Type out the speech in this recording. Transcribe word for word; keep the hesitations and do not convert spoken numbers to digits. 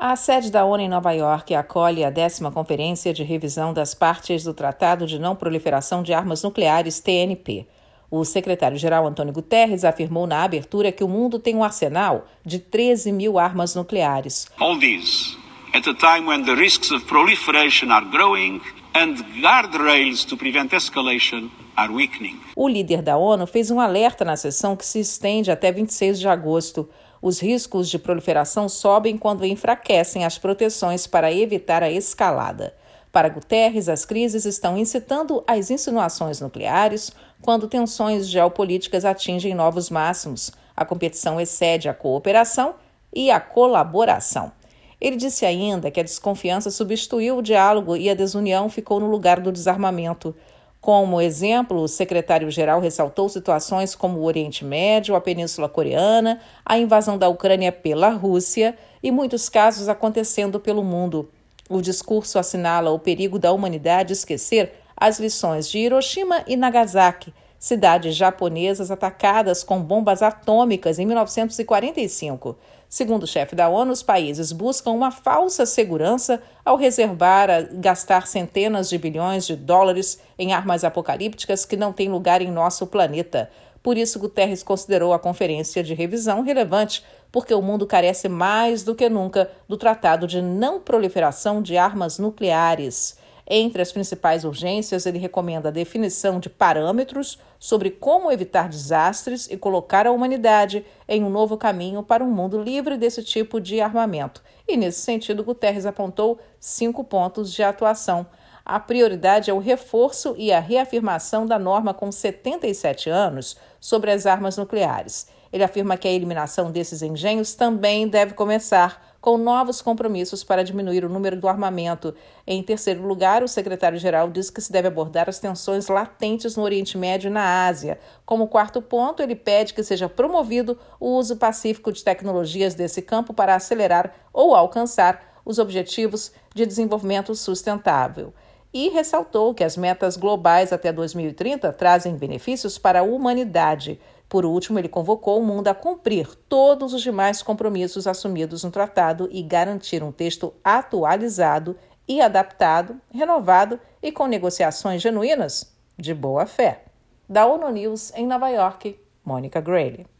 A sede da ONU em Nova York acolhe a décima Conferência de Revisão das Partes do Tratado de Não Proliferação de Armas Nucleares, T N P. O secretário-geral Antônio Guterres afirmou na abertura que o mundo tem um arsenal de treze mil armas nucleares. All these, at a time when the risks of proliferation are growing and guardrails to prevent escalation are weakening. O líder da ONU fez um alerta na sessão que se estende até vinte e seis de agosto. Os riscos de proliferação sobem quando enfraquecem as proteções para evitar a escalada. Para Guterres, as crises estão incitando as insinuações nucleares quando tensões geopolíticas atingem novos máximos. A competição excede a cooperação e a colaboração. Ele disse ainda que a desconfiança substituiu o diálogo e a desunião ficou no lugar do desarmamento. Como exemplo, o secretário-geral ressaltou situações como o Oriente Médio, a Península Coreana, a invasão da Ucrânia pela Rússia e muitos casos acontecendo pelo mundo. O discurso assinala o perigo da humanidade esquecer as lições de Hiroshima e Nagasaki, cidades japonesas atacadas com bombas atômicas em mil novecentos e quarenta e cinco. Segundo o chefe da ONU, os países buscam uma falsa segurança ao reservar a gastar centenas de bilhões de dólares em armas apocalípticas que não têm lugar em nosso planeta. Por isso, Guterres considerou a conferência de revisão relevante, porque o mundo carece mais do que nunca do Tratado de Não Proliferação de Armas Nucleares. Entre as principais urgências, ele recomenda a definição de parâmetros sobre como evitar desastres e colocar a humanidade em um novo caminho para um mundo livre desse tipo de armamento. E, nesse sentido, Guterres apontou cinco pontos de atuação. A prioridade é o reforço e a reafirmação da norma com setenta e sete anos sobre as armas nucleares. Ele afirma que a eliminação desses engenhos também deve começar com novos compromissos para diminuir o número do armamento. Em terceiro lugar, o secretário-geral diz que se deve abordar as tensões latentes no Oriente Médio e na Ásia. Como quarto ponto, ele pede que seja promovido o uso pacífico de tecnologias desse campo para acelerar ou alcançar os objetivos de desenvolvimento sustentável. E ressaltou que as metas globais até dois mil e trinta trazem benefícios para a humanidade. Por último, ele convocou o mundo a cumprir todos os demais compromissos assumidos no tratado e garantir um texto atualizado e adaptado, renovado e com negociações genuínas de boa fé. Da ONU News em Nova York, Mônica Grayle.